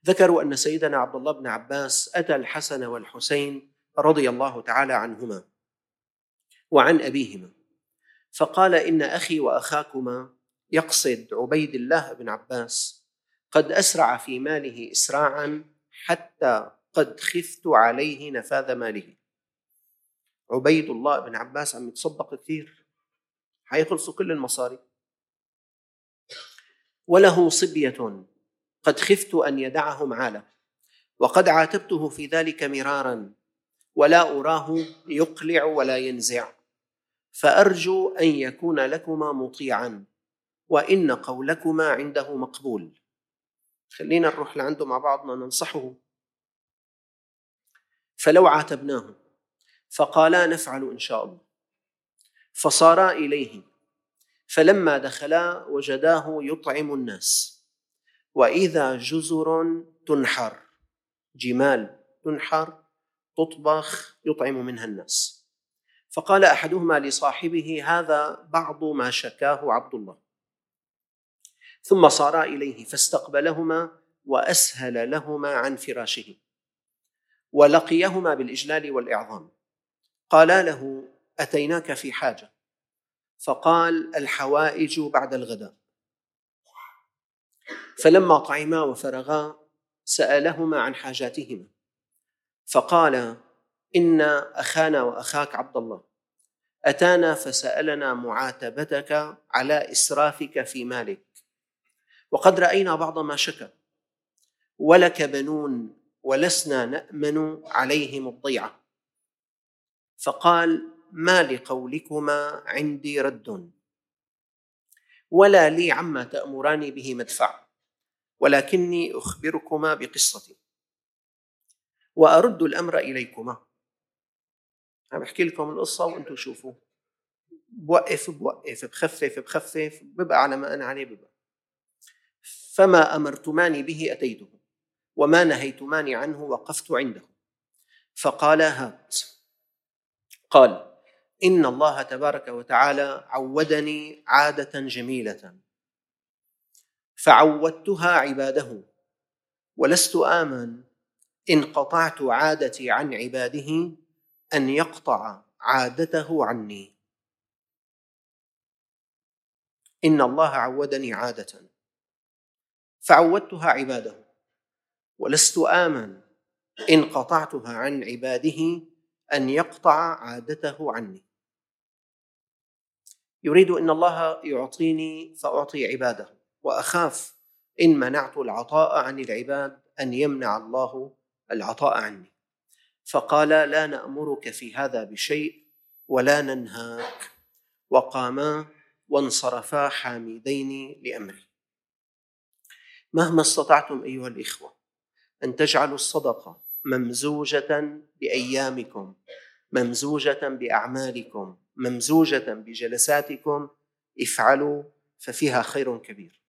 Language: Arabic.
ذكروا أن سيدنا عبد الله بن عباس أتى الحسن والحسين رضي الله تعالى عنهما وعن أبيهما، فقال: إن أخي وأخاكما، يقصد عبيد الله بن عباس، قد أسرع في ماله إسراعا حتى قد خفت عليه نفاذ ماله. عبيد الله بن عباس عم يتصدق كثير، حيخلصوا كل المصاري، وله صبية قد خفت أن يدعهم عالة، وقد عاتبته في ذلك مرارا ولا أراه يقلع ولا ينزع، فأرجو أن يكون لكما مطيعا، وإن قولكما عنده مقبول. خلينا نروح لعنده مع بعضنا ننصحه. فلو عاتبناه فقالا: نفعل إن شاء الله. فصارا إليه، فلما دخلا وجداه يطعم الناس، وإذا جزر تنحر، جمال تنحر تطبخ يطعم منها الناس. فقال أحدهما لصاحبه: هذا بعض ما شكاه عبد الله. ثم صارا إليه فاستقبلهما وأسهل لهما عن فراشه، ولقيهما بالإجلال والإعظام. قالا له: أتيناك في حاجة؟ فقال: الحوائج بعد الغداء. فلما طعما وفرغا سألهما عن حاجاتهما، فقال: إن أخانا وأخاك عبد الله أتانا فسألنا معاتبتك على إسرافك في مالك، وقد رأينا بعض ما شكى، ولك بنون ولسنا نأمن عليهم الضيعة. فقال: ما لقولكما عندي رد، ولا لي عما تأمراني به مدفع، ولكني أخبركما بقصتي وأرد الأمر إليكما. عم بحكي لكم القصة وأنتم شوفوا، بوقف بخفف ببقى على ما أنا عليه ببقى. فما أمرتماني به أتيته، وما نهيتماني عنه وقفت عنده. فقال: هات. قال: إن الله تبارك وتعالى عودني عادة جميلة فعودتها عباده، ولست آمن إن قطعت عادتي عن عباده أن يقطع عادته عني. إن الله عودني عادة فعودتها عباده، ولست آمن إن قطعتها عن عباده أن يقطع عادته عني. يريد إن الله يعطيني فأعطي عباده، وأخاف إن منعت العطاء عن العباد أن يمنع الله العطاء عني. فقال: لا نأمرك في هذا بشيء ولا ننهاك. وقاما وانصرفا حامدين لأمره. مهما استطعتم أيها الإخوة أن تجعلوا الصدقة ممزوجة بأيامكم، ممزوجة بأعمالكم، ممزوجة بجلساتكم، افعلوا، ففيها خير كبير.